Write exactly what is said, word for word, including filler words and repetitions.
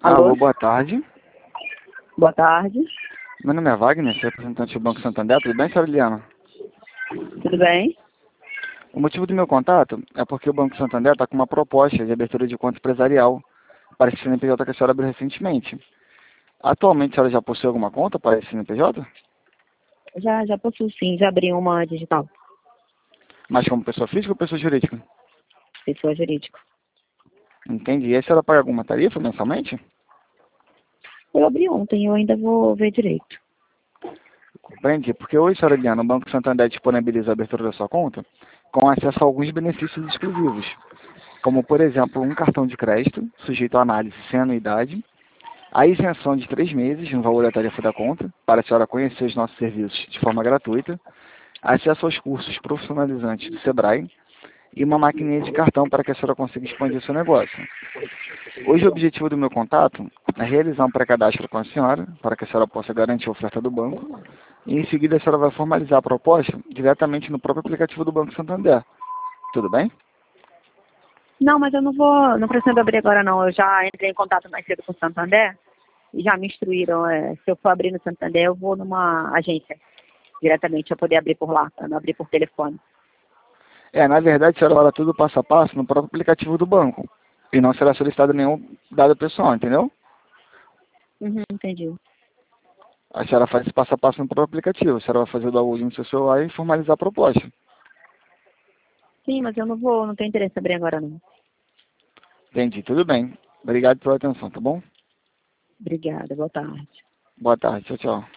Alô, Alô? boa tarde. Boa tarde. Meu nome é Wagner, sou representante do Banco Santander. Tudo bem, senhora Liliana? Tudo bem? O motivo do meu contato é porque o Banco Santander está com uma proposta de abertura de conta empresarial para esse C N P J que a senhora abriu recentemente. Atualmente, a senhora já possui alguma conta para esse C N P J? Já, já possuo sim, já abri uma digital. Mas como pessoa física ou pessoa jurídica? Pessoa jurídica. Entendi. E a senhora paga alguma tarifa mensalmente? Eu abri ontem, eu ainda vou ver direito. Compreende? Porque hoje, senhora Liliana, o Banco Santander disponibiliza a abertura da sua conta com acesso a alguns benefícios exclusivos, como, por exemplo, um cartão de crédito sujeito à análise sem anuidade, a isenção de três meses no valor da tarifa da conta, para a senhora conhecer os nossos serviços de forma gratuita, acesso aos cursos profissionalizantes do Sebrae e uma maquininha de cartão para que a senhora consiga expandir o seu negócio. Hoje o objetivo do meu contato é realizar um pré-cadastro com a senhora, para que a senhora possa garantir a oferta do banco, e em seguida a senhora vai formalizar a proposta diretamente no próprio aplicativo do Banco Santander. Tudo bem? Não, mas eu não vou, não pretendo abrir agora não. Eu já entrei em contato mais cedo com o Santander e já me instruíram. É, se eu for abrir no Santander, eu vou numa agência diretamente, para poder abrir por lá, para não abrir por telefone. É, na verdade, a senhora fala tudo passo a passo no próprio aplicativo do banco. E não será solicitado nenhum dado pessoal, entendeu? Uhum, entendi. A senhora faz esse passo a passo no próprio aplicativo. A senhora vai fazer o download no seu celular e formalizar a proposta. Sim, mas eu não vou, não tenho interesse em abrir agora não. Entendi, tudo bem. Obrigado pela atenção, tá bom? Obrigada, boa tarde. Boa tarde, tchau, tchau.